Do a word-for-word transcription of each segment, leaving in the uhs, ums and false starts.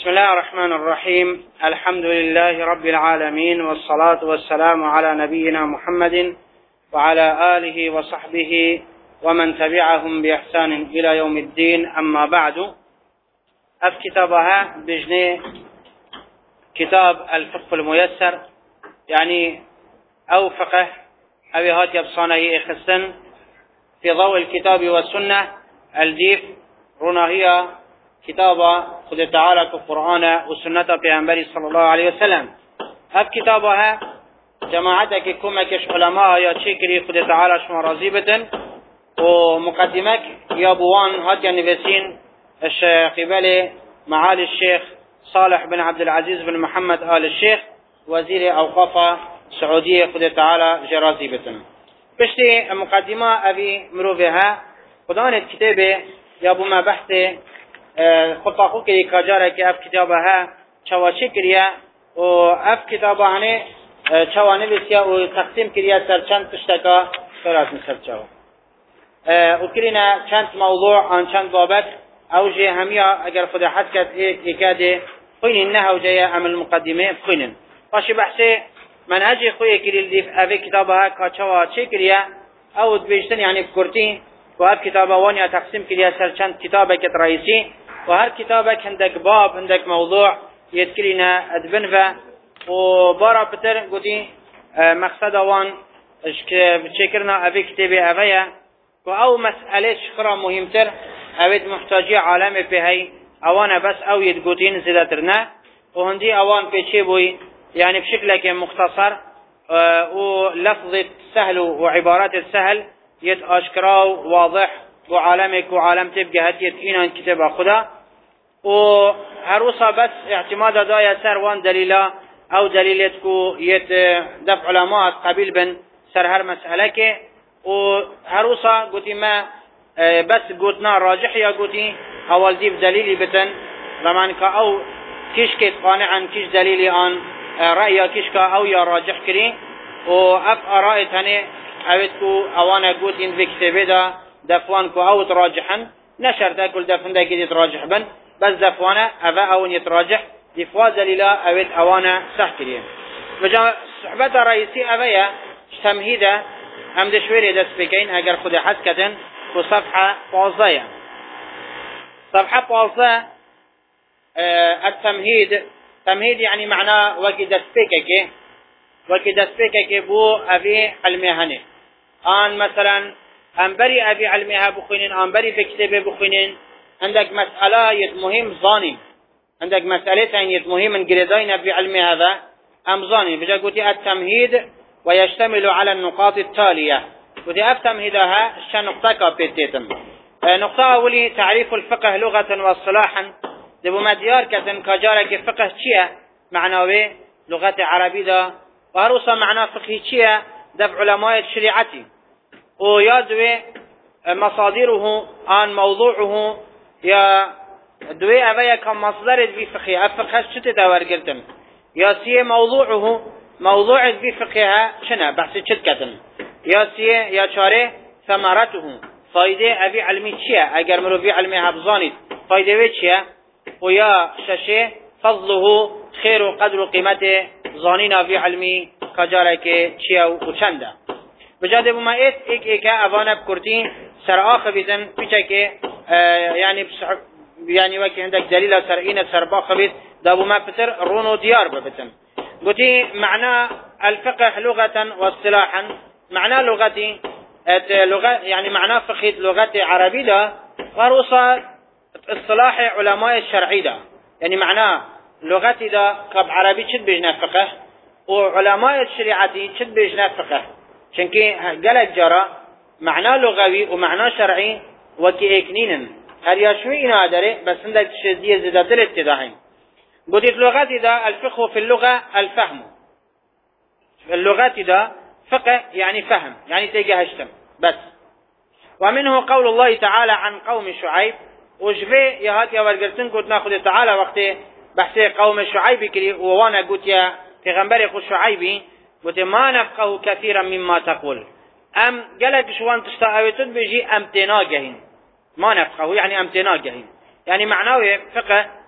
بسم الله الرحمن الرحيم. الحمد لله رب العالمين، والصلاة والسلام على نبينا محمد وعلى آله وصحبه ومن تبعهم بإحسان إلى يوم الدين. أما بعد، أف كتابها بجني كتاب الفقه الميسر، يعني أو فقه أبي هات يبصانه إخسن في ضوء الكتاب والسنة الجيف رناهية كتابة خد تعالى القرآن والسنة بيعنبري صلى الله عليه وسلم. هذا كتابها جماعتك كمكش علماء يا شكري خد تعالى شما رازيبة، ومقدمك يا بوان هاد النبسين قبل معالي الشيخ صالح بن عبد العزيز بن محمد آل الشيخ وزير أوقاف سعودية خد تعالى جرازيبة. بشتي مقدمة أبي مروفها خدان الكتابة يا ابو ما بحث خطا خو کې کاجاره کې اف کتابه ها چواچی کړیا او اف کتابه نه چوانه لسیا او تقسیم کړیا تر چند تشتکا سرات مسرچاو او کرینا چند موضوع عن چند بابت او جه همیا اگر خود حد کت اکاده خوین نه او جه عمل مقدمه خوین باش بحث منهج خوی کلیل دی اف کتابه ها کا چواچی کړیا او بیشتن یعنی فکرتی و اف کتابه وانیا تقسیم کړیا سر چند کتابه کې رئیسی وهر كتابك عندك باب عندك موضوع يذكرنا أدبنفا وبارا بتر قدي مقصد وان بتشكرنا أبي كتابي أبيا وأو مسألة شكرا مهمتر أبيت محتاجية عالمي في هاي أوانا بس أو يتقوتين زدترنا وهندي أوان في شيبوي يعني بشكلك مختصر ولفظة سهل وعبارات السهل يتأشكراو واضح وعالمك وعالم تبقى هديت إينا كتاب خدا وهروسا بس اعتماد دايا سر وان دليلا أو دليلتكو يت دفع علماء قبيل بن سر هر مسألة وهروسا قوتي ما بس قوتنا راجح يا قوتي أول ديب دليلي بتن رمانك أو كيش كيت قانعا كيش دليلي عن رأي كيشكا أو يا راجح كري وأف أرائي تاني أبتكو أوانا قوتين في كتابه دا دفوان كو او تراجحا نشر تاكل دفن دا كده تراجح بن بس دفوانا افا او يتراجح دفواز للا اويت اوانا سحكريا وجا صحبة رئيسي افايا تمهيدا هم دشويري دس بكين اگر خود حسكتن كو صفحة بوزايا صفحة بوزا اه التمهيد تمهيد يعني معناه وكي دس بكك وكي دس بكك بو افي المهنة آن مثلا أنبري أبي علمها بخينين أنبري في كتابه بخينين عندك مسألة يت مهم ظاني عندك مسألة يت مهم من جلدين أبي علم هذا أم ظاني بجا قلت التمهيد ويشتمل على النقاط التالية قلت أفتمهدها الشان نقطة بيتيتم نقطة أولي تعريف الفقه لغة واصطلاحا دبو مديار كتن كجارك فقه شيء معناه لغة عربية دا وهروسا معناه فقه شيء دفع علماء الشريعتي ويادوي مصادره عن موضوعه يا دوي أبايا كمصدر في فقه الفقه شتى دور قلتن يا سي موضوعه موضوع في فقهها شنا بحث شتكتن يا سي يا شارع ثمرته فايدة أبي علمي شيء أجر مرو في علمي حفظاني فايدة وشيء ويا ششة فضله خير وقدر قيمته ظانينا في علمي كجارك شيء وشنده بجاده بما ایت ایک ایک اوانه بکرتی سر آخ بیتن پیچه که یعنی یعنی وکی عندك دلیل سر این سر باخ بیت دابو ما بتر رونو ديار ببتن قلتي معنى الفقه لغة واصطلاحا معنى لغتي لغة يعني معنى فقه لغة عربية دا غروصة اصطلاح علماء الشرعي دا يعني معنى لغتي دا كاب عربي شد بيجنا فقه وعلماء الشريعتي شد بيجنا فقه چونکه گلک جرا معنى لغوي ومعنى شرعي وكي اكنين هل يشوي اینا داره بس عندك شدية زدادر اتداهين قلت اللغات دا الفقه في اللغة الفهم اللغات دا فقه يعني فهم يعني تيجهشتم بس ومنه قول الله تعالى عن قوم شعيب وجفه يهات يا ورقرتن قلت ناخذ تعالى وقت بحث قوم شعيب كري ووانا قلت يا پیغمبر خود شعيبي قلت ما نفقه كثيرا مما تقول ام قالك شوان تشتاويتون بيجي امتنا جهين ما نفقه يعني امتنا جهين يعني معناه فقه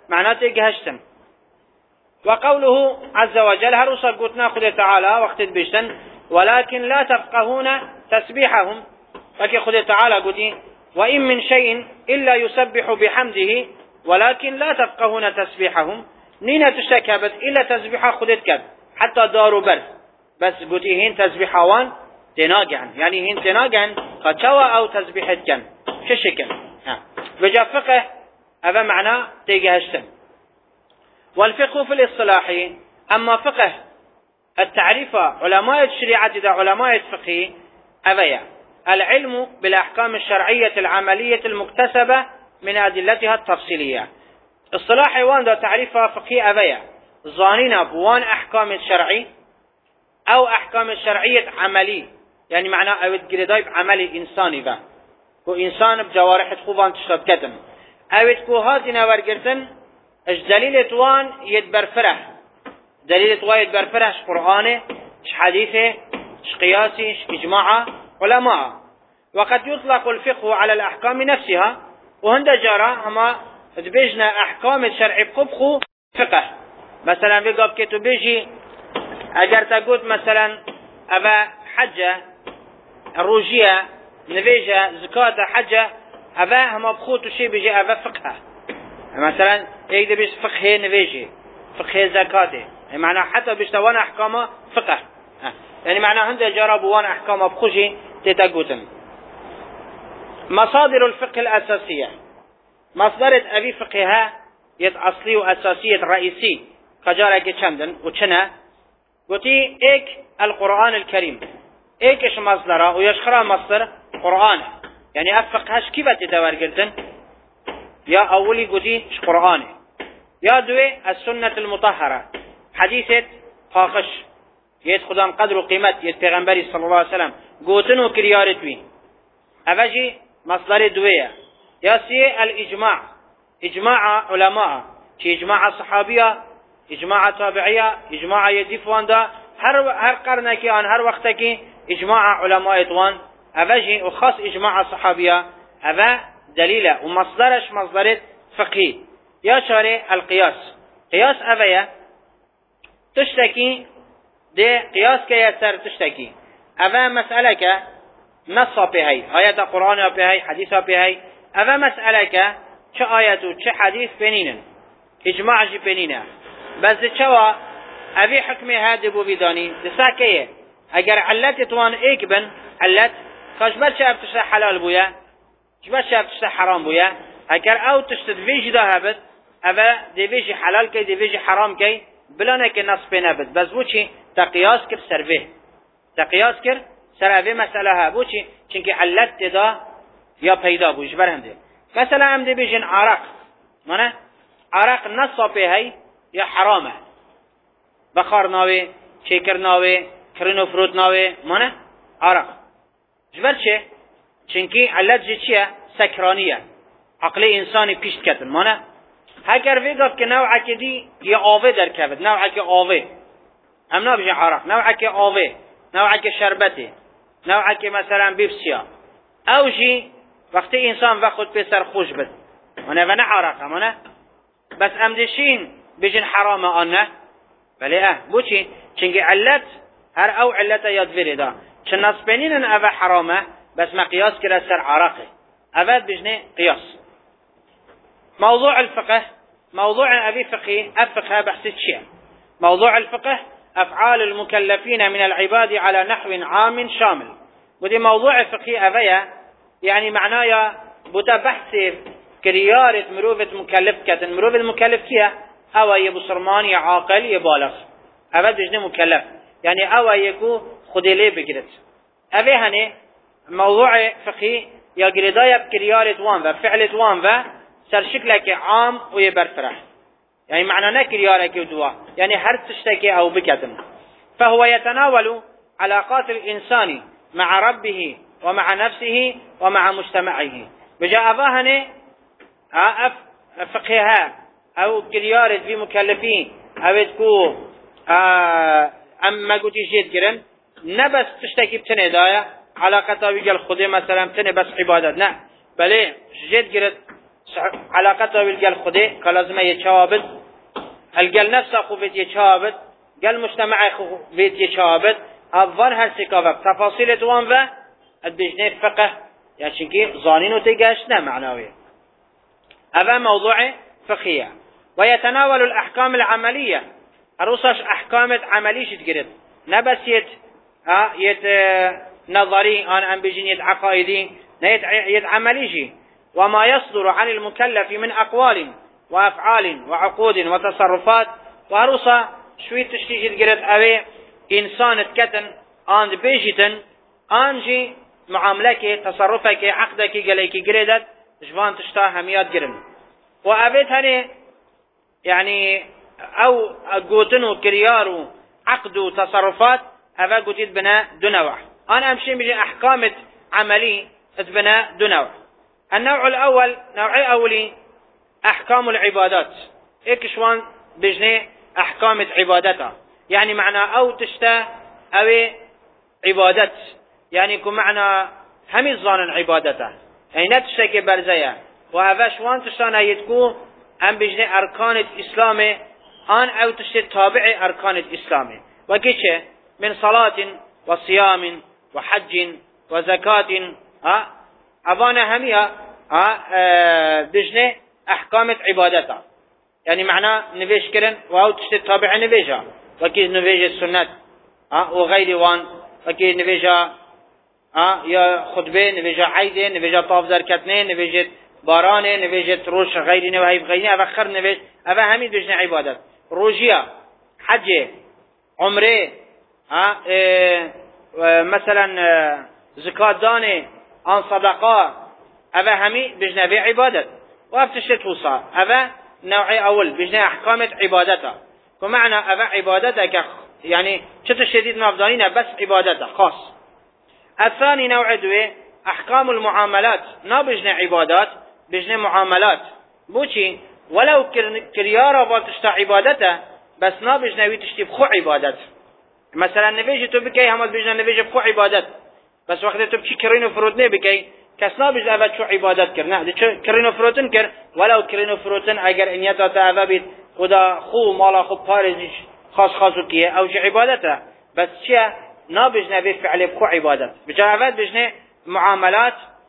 معنات جهشتن. وقوله عز وجل هل وصل قلتنا خذ تعالى وقت بيشتن ولكن لا تفقهون تسبيحهم، فكي خذ تعالى قلتي وإن من شيء إلا يسبح بحمده ولكن لا تفقهون تسبيحهم، نينا تشتكبت إلا تسبيحا خذتك حتى داروا بر بس قلتي هين تسبيحوان تناقعن، يعني هين تناقعن خشوا أو تسبيحتكن ششكن. بجا فقه هذا معنى تيجهشتن. والفقه في الاصطلاح، أما فقه التعريف علماء الشريعة إذا علماء الفقه أبيا العلم بالأحكام الشرعية العملية المكتسبة من أدلتها التفصيلية. اصطلاح وان دا تعريف فقه أبيا ظانين بوان أحكام الشرعي أو أحكام الشرعية عملي، يعني معنى أو تقريدايب عملي إنساني با كو إنسان بجوارح خوبان تشرب كتن أو تكو هاتنا ورقرتن اش دليل توان يدبر فرح، دليل توان يدبر فرح اش قرآنه اش حديثه اش قياسي اش اجماعه علماء. وقد يطلق الفقه على الأحكام نفسها، وهند جارة هما تبيجنا أحكام الشرع بقبخو فقه. مثلا بيقاب كتو بيجي اگر تقول مثلا أبا حجة الروجية نبيجة زكاة حجة أبا هما بخوتو شي بيجي أبا فقه. مثلا يقدر بيش فقه نبيجي فقه زكاته، يعني معناه حتى بيشتوان أحكامه فقه، يعني معناه هند جربوان أحكامه بخوشي تتقوتن. مصادر الفقه الأساسية، مصدر أبي فقهها يت أصلي وأساسية رئيسي خجارة كشندن وشنا قلتي إيك القرآن الكريم، إيكش مصدره ويشخرا مصدر قرآن، يعني أفقهش كيف تتوار قلتن يا أولي قدي قرآن، يا دوي السنة المطهرة حديثة خاخش يد خدام قدر وقيمت يد پیغمبري صلى الله عليه وسلم قوتن وكريارت بي. أفجي مصدر دوية يا سي الإجماع، إجماع علماء شي إجماع صحابية إجماع تابعية إجماع يدفوان دا هر هر قرنكي عن هر وقتكي إجماع علماء توان. أفجي وخاص إجماع صحابية أفا دليله ومصدرش مصدر فقهي. يا شارع القياس، قياس أبيا تشتكي ده قياس كيسر تشتكي أبا مسألة نص بهاي آيات القرآن بهاي حديث بهاي أبا مسألة چه آيات و چه حديث بنينن إجماع جي بنينه بس چوا أبي حكمي هذا بو بداني دساكيه اگر علت توان ايك بن علت خشبر شاب تشتى حلال بويا شبر شاب تشتى حرام بويا اگر او تشتى فيجي ده هبت أبا دي فيجي حلال كي دي فيجي حرام كي بلانا كي نص بنابت بس بوشي تقياس كر سرفه تقياس كر سرفه مسألة بوشي چنك علت دا يا پیدا بوش برهنده. مثلا هم دي بيجن عرق مانا عرق نصا به هاي يا حرامه بخار ناوي شكر ناوي کرنو فروت ناوي مانا عرق جبر چه چنكي علت جي چيه سكرانية عقلي انساني پیشت کتن مانا هكر فيقف که نوعك دي يا آوه در كبد نوعك آوه هم نابجي عرق نوعك آوه نوعك شربته نوعك مثلا بيبسيا او جي وقت انسان وقت بسر خوش بد مانا و نه عرق مانا بس امدشين بجن حرام آنه بله اه بوچی چنگه علت هر او علت یاد ویده چه نصبینین اوه حرامه بس ما قياس كده سر عراقي أباد بجنه قياس. موضوع الفقه موضوع أبي فقه أفقه بحث الشيء. موضوع الفقه أفعال المكلفين من العباد على نحو عام شامل. ودي موضوع فقه أبيا يعني معناه بتبحث كريارة مروفة مكلف كتن مروفة المكلف كيا أو يبصرمان يعاقل يبالغ أبد بجنه مكلف يعني أو يكو خدلي بجرت أبي هني موضوع فقهي يا جريدايا بكريارة وان وفعلة وان و سر شكلك عام ويبرفرح يعني معنى نكريارة كدوا يعني هر تشتكي أو بكتن. فهو يتناول علاقات الإنسان مع ربه ومع نفسه ومع مجتمعه. بجاء أباهني فقهها أو كريارة في مكلفين أو تكو أما قلت جيد جرن نبس تشتكي بتنه دايا علاقة ويقال خده مثلا بتنه بس عبادت نه بله جيد جرد علاقته بالقل خده كلازمه يتشابد القل نفسه خو بيت يتشابد قل مجتمع خو بيت يتشابد أفضل هالسكافة تفاصيل توان و البجنة فقه يعني شنكي ظانين وتيقاشنا معنوية هذا موضوع فقهية. ويتناول الأحكام العملية الرصاش أحكام عملية تقرد نبس يت ها يت نظري أنا أم بجن يت عقائدي نيت يت عملية وما يصدر عن المكلف من أقوال وأفعال وعقود وتصرفات وهرصا شوي تشتيج تقرد أبي إنسان تكتن آن بيجتن آنجي معاملك تصرفك عقدك قليك قردت جوان تشتا هميات قرن وأبيت هني يعني أو قوتنو كريارو عقدو تصرفات هذا قوتيت بناء دو نوع. أنا أمشي بجي أحكام عملي بناء دو نوع. النوع الأول نوعي أولي أحكام العبادات إكشوان بجني أحكام عبادتها يعني معنى أو تشتا أو عبادت يعني يكون معنى هم الظان عبادته يعني نتشتكي برزية وهذا شوان تشتانا يتكو أم بجني أركان الإسلام آن أو تشتي تابع أركان الإسلام وكيشه من صلاة وصيام وحج وزكاة ها أبانا همية ها أه بجني أحكام عبادتها يعني معنى نفيش كرن وهو تشتي تابع نفيجها وكي نفيج السنة ها وغير وان وكي نفيجها ها يا خطبه نفيجها عيدة نفيجها طاف زركتنين نفيجة بارانه نفيجة روش غيرين وهي بغيرين أفا خر نفيج أفا هميد بجني عبادت روجية حجة عمره ها اه مثلا اه زكاة دانه عن صدقاء أفا هميد بجني في عبادت وأفتشت وصا أفا نوعي أول بجني أحكامة عبادتها ومعنى أفا عبادتك يعني شت الشديد نافضانين بس عبادته خاص. الثاني نوع دوي أحكام المعاملات نا بجني عبادات بجني معاملات بوشي ولو كريارة بالتشتا عبادته بس نا بجني ويتشتي بخو عبادت مثلا نبيجي تو بكي همت بجني نبيجي بخو عبادت بس وقت تو بكي كرينو فرودني بكي كسنا بجني أفا شو عبادت كر نه كرينو فرودن كر ولو كرينو فرودن اگر انيتا تا أفا بيت خدا خو مالا خو بارزيش خاص خاصو كيه او شي عبادته بس شيء نا بجني في فعل بخو عبادت بجانبات بجني معاملات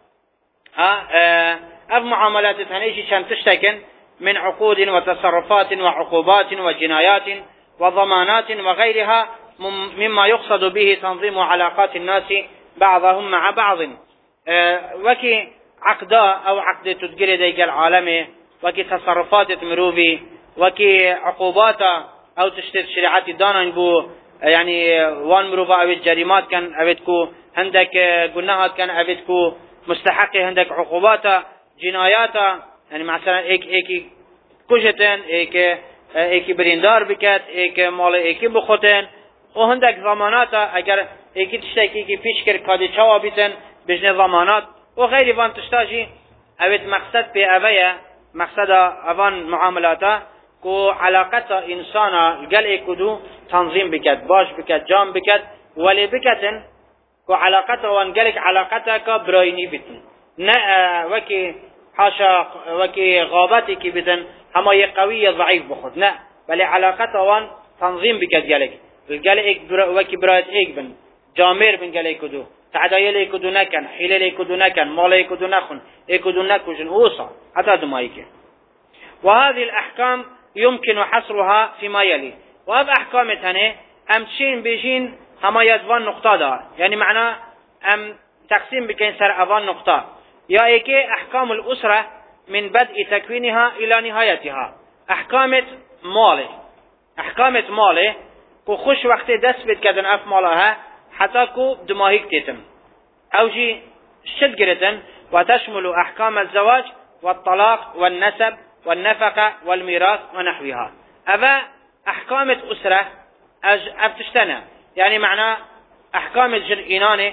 ها اه اف معاملات ثانية شان تشتكن من عقود وتصرفات وعقوبات وجنايات وضمانات وغيرها مما يقصد به تنظيم علاقات الناس بعضهم مع بعض اه وكي عقدا او عقد تدقل ديق العالم وكي تصرفات تمروبي وكي عقوبات او تشتت شريعات دانا بو يعني وان مروفا او الجريمات كان اويتكو عندك قناهات كان اويتكو مستحقي عندك عقوبات جنايات يعني مثلا ايك ايكي كوشتن ايك ايكي بريندار بكت ايك مال ايكي بخوتن وعندك ضمانات اگر ايكي تشتكي كي بيشكر كادي چوا بيتن بجنه ضمانات وغير وان تشتاجي اويت مقصد بي اويا مقصد اوان معاملاتا كو علاقة إنسانا قال إكدو تنظيم بكت باش بكت جام بكت ولي بكتن كو علاقة وان قالك علاقتك برايني بتن نا وكي حاشا وكي غابتك بتن هما يقوي ضعيف بخد نا بل علاقة وان تنظيم بكت قالك قال إك برا وكي برايت إيك بن جامير بن قال إكدو تعدايل إكدو نكن حلال إكدو نكن مال إكدو نخن إكدو نكوجن أوصى حتى دمايك. وهذه الأحكام يمكن حصرها فيما يلي وهذا أحكام تاني أم تشين بيجين هما يدوان نقطة دا يعني معنى أم تقسيم بكين سر أوان نقطة يا إيكي أحكام الأسرة من بدء تكوينها إلى نهايتها أحكام مالي أحكام مالي كو خوش وقت دست بيت كدن أف مالها حتى كو دماهيك تيتم أو جي شد قرتن وتشمل أحكام الزواج والطلاق والنسب والنفقة والميراث ونحوها. أبا أحكام الأسرة أبتشتنا يعني معنى أحكام الجرئيناني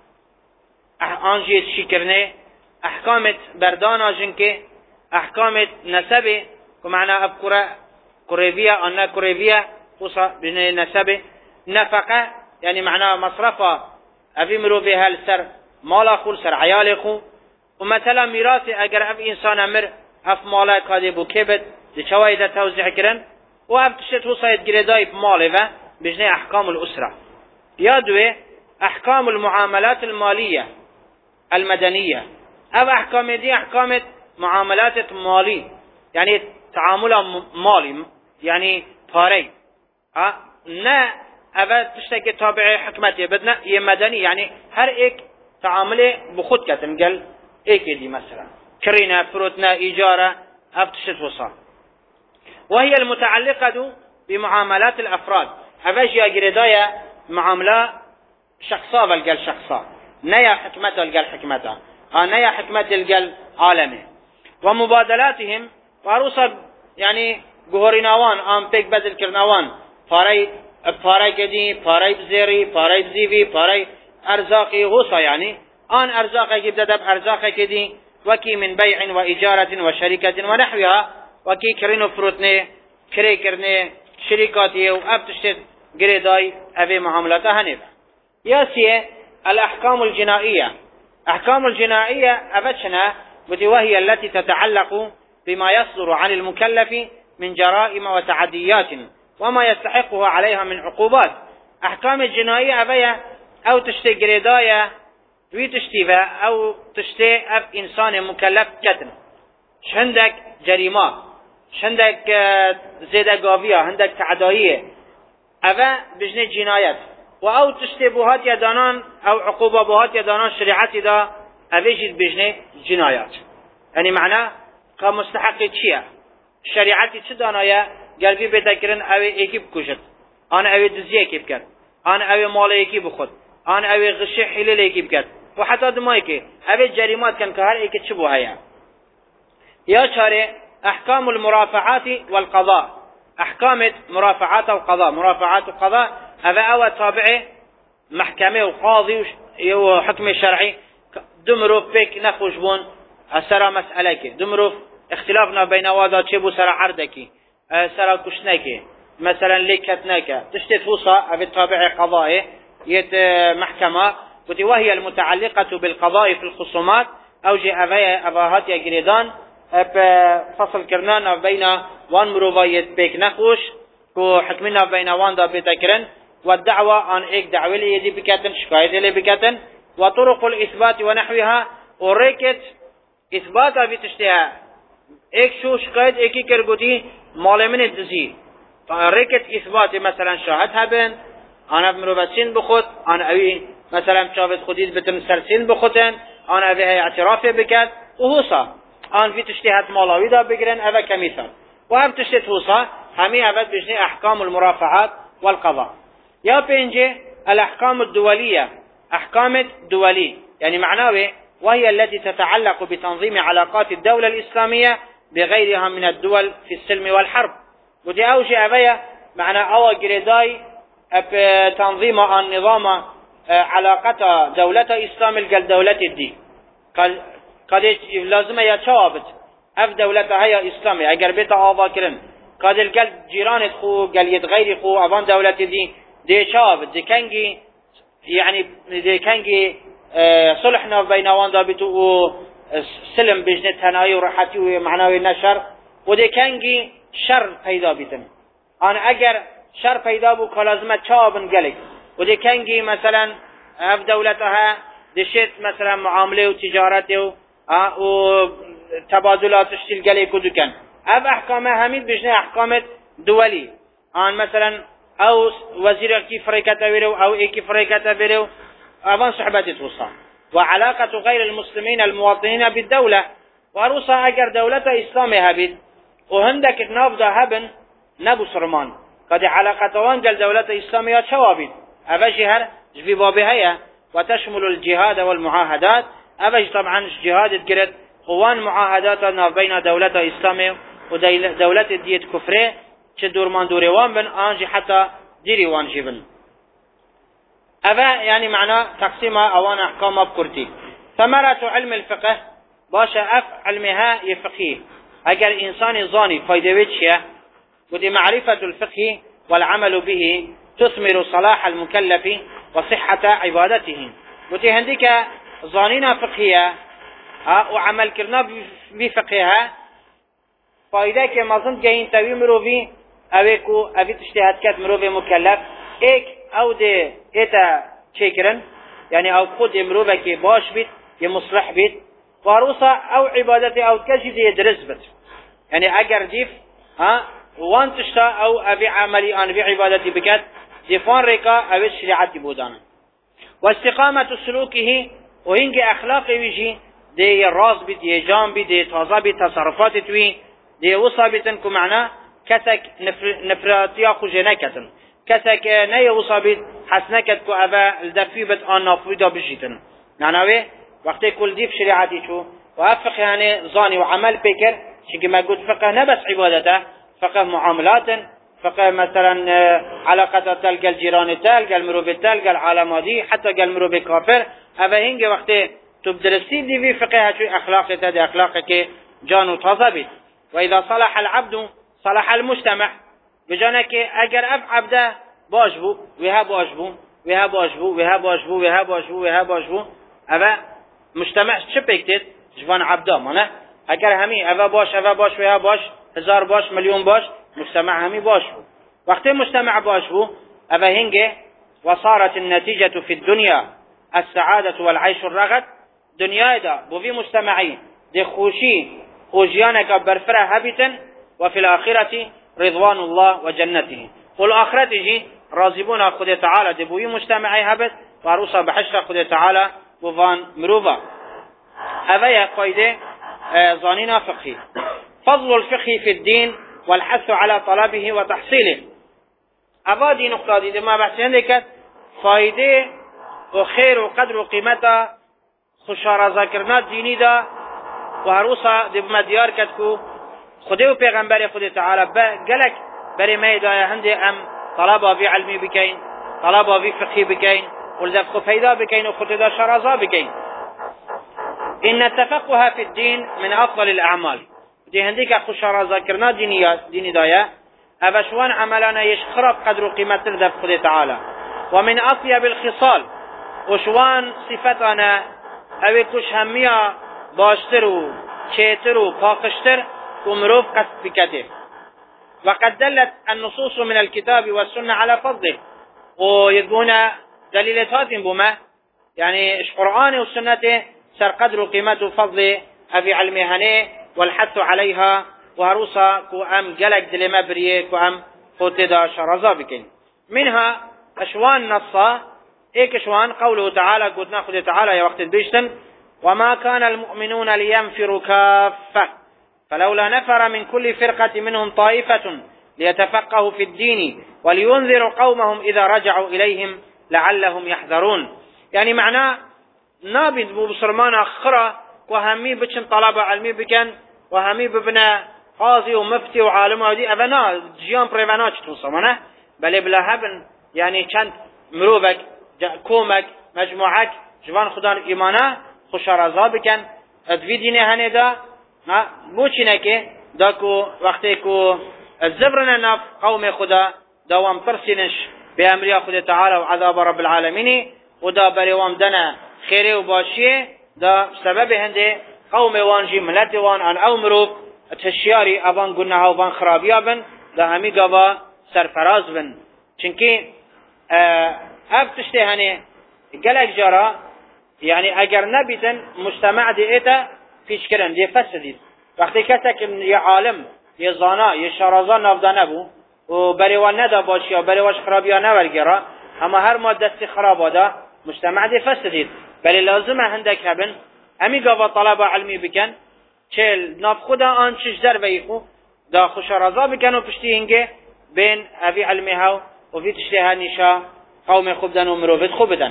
أنجي الشكرني أحكام بردانا جنكي أحكام نسبي ومعنى أبكرة كوريفيا أنا كوريفيا قصة بجنة نسبي نفقة يعني معنى مصرفة أبي مرو بها السر مالا خو السر عيالي خو ومثلا ميراثي أجر أب إنسان أمر اف مالا کادی بو کبت دی چوای ده توزیع کرن و اف تشت وصايد گریدای ماله و بجنه احکام الاسره. یا دوی احکام المعاملات الماليه المدنيه. او احکام دي احکام معاملات مالي يعني تعامل مالي يعني پاره ها نه اول تشتكي تابع حكمته بدنا يه مدني يعني هر ایک تعامل بخود كتن قال ایک دي مثلا كرينا فروتنا ايجاره ابتشت وصا. وهي المتعلقه بمعاملات الافراد هفاج يا جريدايا معامله شخصا والقال شخصا نيا حكمته القال حكمته ها نيا حكمته القال عالمه ومبادلاتهم وعروسا يعني جهوريناوان ام بيك بدل كرناوان فاري فاري كدي فاري بزيري فاري بزيفي فاري ارزاقي غوصا يعني ان ارزاقي يبدا بارزاقي كدي وكي من بيع واجاره وشركه ونحوها وكي كرينو فروتني كري كرني شركاتي وابتشت جريداي ابي معاملاتها هنيف. ياسيه الاحكام الجنائيه. احكام الجنائيه ابتشنا وهي التي تتعلق بما يصدر عن المكلف من جرائم وتعديات وما يستحقها عليها من عقوبات. احكام الجنائيه ابيا او تشتي جريدايا وي تشتيفا او تشتي اف انسان مكلف كتن شندك جريمه شندك زيادة قاوية عندك تعدائية أفا بجنة جنايات و او تشتي بوهات يدانان او عقوبة بوهات يدانان شريعتي دا أفيجد بجنة جنايات يعني معناه كمستحق تشيا شريعتي تشدانايا قلبي بتكرن اوي ايكي بكوشت انا اوي دزيه ايكي بكت انا اوي مال ايكي بخد انا اوي غشي حلل ايكي بكت وحتى دمايكي اوي جريمات كان كهر ايكي تشبوها يا يا شاري احكام المرافعات والقضاء. احكام مرافعات والقضاء مرافعات والقضاء هذا اول تابعه محكمه وقاضي وحكم شرعي دمرو بك نخوشبون السرا مسألك دمرو اختلافنا بين وادا تشبو سرا عردك سرا كشنك مثلا ليكتنك تشتت فوصا ابي تابع قضائي يت محكمه وهي المتعلقه بالقضاء في الخصومات او جي ابي اباهات يا جريدان فصل كرنانا بين وان مروفايت بيك نخوش كو حكمنا بين وان دا بتكرن والدعوة عن ايك دعوة لي يدي بكاتن شكاية لي بكاتن وطرق الإثبات ونحوها وريكت إثباتا بتشتها ايك شو شكاية ايكي كرغوتي مال من الدزي ريكت إثبات مثلا شاهدها بين انا بمروفاتين بخوت انا اوي مثلا شاهد خديد بتمسلسين بخوتن انا اوي هاي اعترافي بكات وهوصا آن في تشتهات مالاوي دا بگرن اوه كمثال وهم تشتهت وصا همي اوه بجنه احكام المرافعات والقضاء. يا بينجي الاحكام الدولية احكام الدولي يعني معناه وهي التي تتعلق بتنظيم علاقات الدولة الإسلامية بغيرها من الدول في السلم والحرب. ودي اوجي اوه معنى اوه جريداي تنظيم النظام علاقة دولة اسلام القل دولة الدين قال قد لازم يا شوابت اف دولتها هي اسلامي اگر بيت آوا كرن قد القل جيران خو قال يتغير خو اوان دولة دي دي شوابت دي كنجي يعني دي كنجي اه صلحنا بين اوان دابتو سلم بجنة هناي وراحتي ومعناوي نشر ودي كنجي شر پیدا بيتن انا اگر شر پیدا بو كلازمة شوابن قلق ودي كنجي مثلا اف دولتها دي شيت مثلا معامله وتجارته اه و تبادلات الشلقلي كدكن اب احكام هميد بجنه احكام دولي ان مثلا او وزير كيف فريكته بيرو او اي كيف فريكته بيرو ابان صحبتي توصى. وعلاقه غير المسلمين المواطنين بالدوله وروسا اگر دولته اسلامي هبيد وهندك نافذا هبن نبو سرمان قد علاقه وانجل دوله اسلاميه شوابيد ابجي هر في بابها وتشمل الجهاد والمعاهدات أبج طبعا جهاد الجرد قوان معاهداتنا بين دولة إسلامية ودولة ديت كفرية تدور من دوريوان بن آنجي حتى ديريوان جبن أبا يعني معنى تقسيم أوان أحكام بكرتي. ثمرة علم الفقه باشا أف علمها يفقه أجل إنسان ظاني فايدويتشيا ودي معرفة الفقه والعمل به تثمر صلاح المكلف وصحة عبادته. ودي هنديك ظانينا فقهية ها وعمل كرنا بفقهها فایده که مازن گهین توی مروی اوه کو اوی تشتهد کت مروی مکلف ایک او ده ایتا چکرن یعنی او خود مروی که باش بید یه مصلح بید واروسا او عبادت او کشی ده درس بید یعنی اگر دیف ها وان تشتا او اوی عملی آن بی عبادتی بکت دیفان ریکا اوی شریعتی بودانه و استقامت سلوکه و هنگ اخلاق ویجی ده راز بید ده جام بید ده تازه بید تصرفات توی ده وصا بیتن که معنا کسک نفر نفراتیا خوشه نکتن کسک نه وصا بید حس نکت که اوه الدفی بید آن نافوی دا بجیتن معناوه وقتی کل دیف شریعتی چو و افقه یعنی ظانی و عمل بکر چونکه ما قلت فقه نبس عبادته فقه معاملات فقه مثلا علاقات تلقى الجيران تلقى المروب تلقى العالم دي حتى قال المروب كافر هذا هنگ وقت تبدرسي دي في فقه شو اخلاق تدي اخلاقك جان تضبط واذا صلح العبد صلح المجتمع بجانك اگر اب عبده باش بو وها باش بو وها باش بو وها باش بو وها باش بو وها باش بو هذا مجتمع چه بكتت جوان عبده مانه اگر همي هذا باش هذا باش وها باش هزار باش مليون باش مجتمع همي باش بو وقت مجتمع باش بو هذا هنگه وصارت النتيجة في الدنيا السعادة والعيش الرغد دنيا دا بو في مجتمعي دي خوشي خوشيانك برفره هبتا وفي الآخرة رضوان الله وجنته والآخرة جي راضبون خد تعالى دي بو مجتمعي هبت وعروسا بحشر خد تعالى بوفان مروفا هذا يا قايدة ظانينا فقهي فضل الفقه في الدين والحث على طلبه وتحصيله أبادي نقطة دي ما بحثين لك فايدة وخير وقدر وقيمته خشارة ذاكرنات ديني دا وهروسا دي بما ديار كتكو خده و پیغمبر خود تعالى قالك بري ما يدايا هندي أم طلبا في علمي بكين طلبا في فقهي بكين ولذلك خفيدا بكين وخده شرازا بكين إن التفقه في الدين من أفضل الأعمال دي هنديك خشارة ذاكرنات ديني, ديني دايا أبشوان عملانا يشخرب قدر وقيمة تردف خود تعالى ومن أطيب الخصال وشوان صفتنا اوی کش همیا باشتر و چیتر و پاکشتر ومروف قد بكته وقد دلت النصوص من الكتاب والسنة على فضله ويقولون دليلات بما يعني القرآن والسنة سر قدر قيمة وفضل أبي علمهنه والحث عليها وهروسا كو أم جلق دلما بريه كو أم فوتدا شرزا بكين منها أشوان نصا إيك أشوان قوله تعالى قلت ناخذ تعالى يا وقت البيشتن وما كان المؤمنون لينفروا كافة فلولا نفر من كل فرقة منهم طائفة ليتفقهوا في الدين ولينذروا قومهم إذا رجعوا إليهم لعلهم يحذرون يعني معناه نابد بسرمان أخرى وهمي بچن طلبة علمي بكن وهمي ببنا قاضي ومفتي وعالم ودي أبنا جيان بريفانا چتوصمانه بل بلا هبن يعني چند مروبك كومك مجموعك جوان خدان إيمانه خوشارزا بکن ادوی دینه هنه دا بوچینه که دا کو وقتی کو الزبرن نف قوم خدا دوام ترسینش به امریا خدا تعالی و عذاب رب العالمین و دا بریوام دنه خیره و باشیه دا سبب هنده قوم وانجی ملت وان ان او مروف تشیاری ابان گناه و بان خرابیا بن دا همی گوا سرفراز بن چنکی اف تشته هنه گلک جارا يعني اگر نبيتن مجتمع دي ايتا فيش كرن دي فسدید وقتی کسک یه عالم یه زانا یه شرازا نافدانه بو و بریوان ندا باشی یا بریواش خرابیا نورگرا اما هر ما دستی خرابا دا مجتمع دي فسدید بلی لازمه هندک هبن همی گاوا طلبه علمی بکن چل ناف خدا آن چش در ویخو دا خوشرازا بکن و پشتی هنگه بین اوی علمی ها و وی تشتی ها نیشا قوم خوب دن و مروفت خوب دن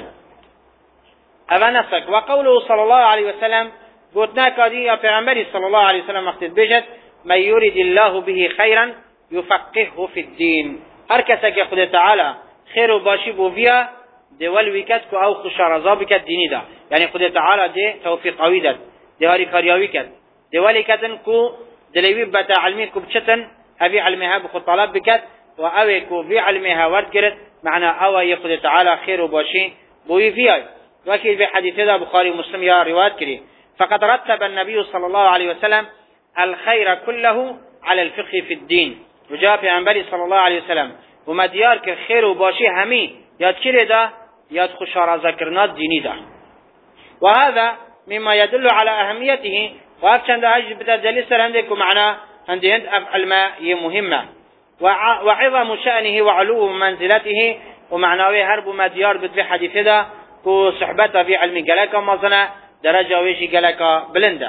أبا نفسك وقوله صلى الله عليه وسلم قلتنا كادي يا پیغمبر صلى الله عليه وسلم وقت بجد من يريد الله به خيرا يفقهه في الدين هر کسک خود تعالى خير و باشي بو فيها دول ويكت كو او خشارزا بكت ديني دا يعني خود تعالى دي توفيق قوي داد دي هاري كارياوي كت دول كتن كو دلوي بتا علمي كو بچتن ابي علمها بخود طلب بكت و اوي كو في علمها ورد كرت معنى او يخود تعالى خير و باشي بو فيها وكيل في حديث هذا بخاري ومسلم يا روايات كري فقد رتب النبي صلى الله عليه وسلم الخير كله على الفقه في الدين وجاء في عنبري صلى الله عليه وسلم وما ديار كخير وباشي همي ياد كره دا ياد خشارة ذكرنا الديني دا وهذا مما يدل على أهميته وأفشان دا هجد بتا دليل سر عندك ومعنى عندي هند أفعل ما مهمة وعظم شأنه وعلو منزلته ومعناه هرب ما ديار بدفع حديث دا كو صحبته في علم قلقا مظنة درجة ويشي قلقا بلندا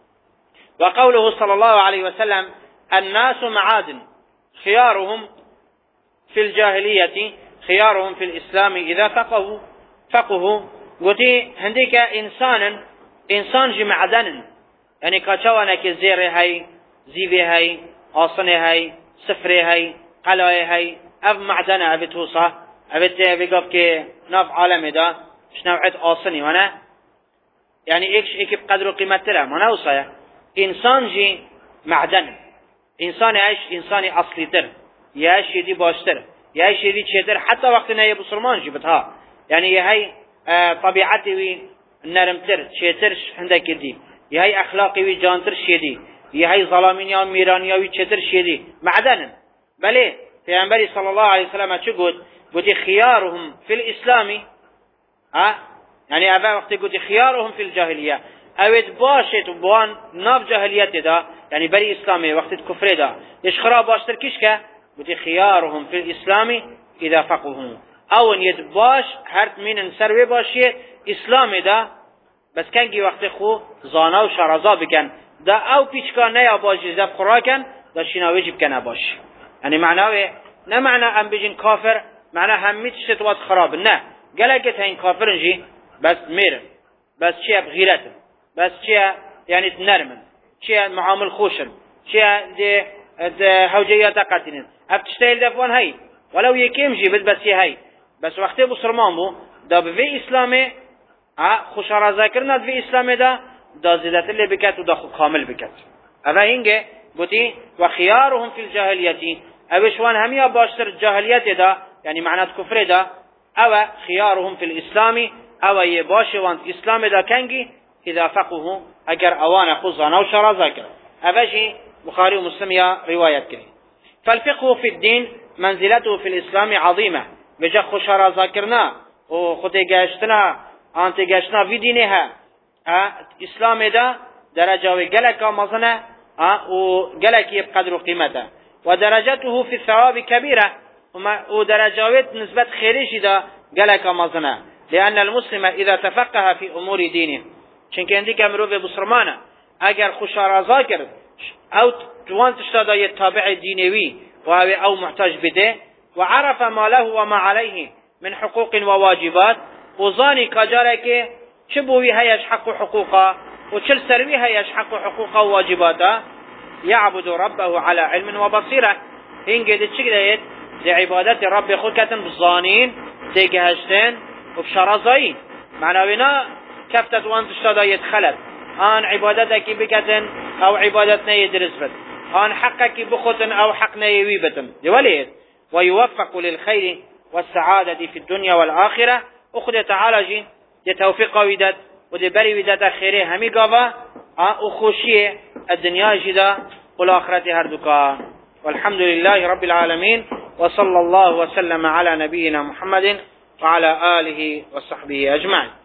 وقوله صلى الله عليه وسلم الناس معادن خيارهم في الجاهلية خيارهم في الإسلام إذا فقهوا فقهوا قلتي هنديك إنسانا إنسان جي معدن يعني كاتوانا كزيري هاي زيبي هاي آصني هاي سفري هاي قلعي هاي أف معدنة أبي توصى أبي تبقى كي ناف عالمي دا مش نوعية آصني وانا يعني إيش إيك بقدر قيمة ترى ما نوصى إنسان جي معدن إنسان عايش إنساني أصلي تر يعيش يدي باشتر يعيش يدي تشتر حتى وقتنا يا بسرمان جبتها يعني هاي آه طبيعتي وي نرم تر تشتر عندك يدي هاي أخلاقي وي جانتر شيدي هاي ظلامين يا ميرانيا وي تشتر شيدي معدن بلى في عنبري صلى الله عليه وسلم تقول قلت خيارهم في الإسلام ها يعني أبا وقت قلت خيارهم في الجاهلية اوید باشد بوان ناف جاهلیت دا يعني بري اسلامي وقت الكفر دا ايش خراب باشتر كيش که بودي خيارهم في الاسلام اذا فقهوا او يد باش هرت من سروي باشيه اسلام دا بس كنگي وقت خو زانا و شرازا بكن دا او پیچکا نیا باشی زب خوراکن دا شناوی جب کنه باش يعني معناه نه معنى ام بيجن كافر معنى همي تشت وقت خراب نه قالك هين كافر نجي بس مير بس شيء بغيرت بس شيء يعني تنرمن شيء معامل خوشن شيء دي هوجيات قاتلين ابتشتيل دفوان هاي ولو يكيم جي بس بس هاي بس وقت بسرمان بو دا بفي اسلامي اه خوشارا ذاكرنا في اسلامي دا دا زيادت اللي بكت ودا كامل بكت هذا هنگه قلتي وخيارهم في الجاهلية اوشوان هميا باشتر الجاهلية دا يعني معنات كفر دا او خيارهم في الاسلام او يباشوان اسلام دا كنگي اذا فقهوا اگر اوان خزانا و شرا ذاكر اوشي بخاري ومسلم يا رواية كري فالفقه في الدين منزلته في الاسلام عظيمة بجا خشارا ذاكرنا و خطي گاشتنا انت گاشتنا في دينها اسلام دا درجة وقلق مظنة وقلق بقدر قيمته ودرجته في الثواب كبيرة ودرجات نسبة خيرش دا قلق مظنة لأن المسلم إذا تفقه في أمور دينه چونکه اندی که مروف بسرمانه اگر خوشارا ذاکر او توان تشتادا یه تابع دینوی و او محتاج بده وعرف ما له وما عليه من حقوق وواجبات وظاني كجاره که چه بوی هیش حق و حقوقا و چل سروی هیش حق و حقوقا و واجباتا يعبد ربه على علم وبصيرة هنگه ده چه دهید ده عبادت رب خود کتن بظانین ده گهشتن و بشرازایی معناوینا كفتت وان تشتادا يتخلت آن عبادتك بكتن او عبادتنا يدرس بت آن حقك بخطن او حقنا يويبتن وليد ويوفق للخير والسعادة في الدنيا والآخرة أخذ تعالى جين دي توفيق ويدت ودي بري ويدت خيره همي قابا أخوشيه الدنيا جدا والآخرة هردكا والحمد لله رب العالمين وصلى الله وسلم على نبينا محمد وعلى آله وصحبه أجمعين.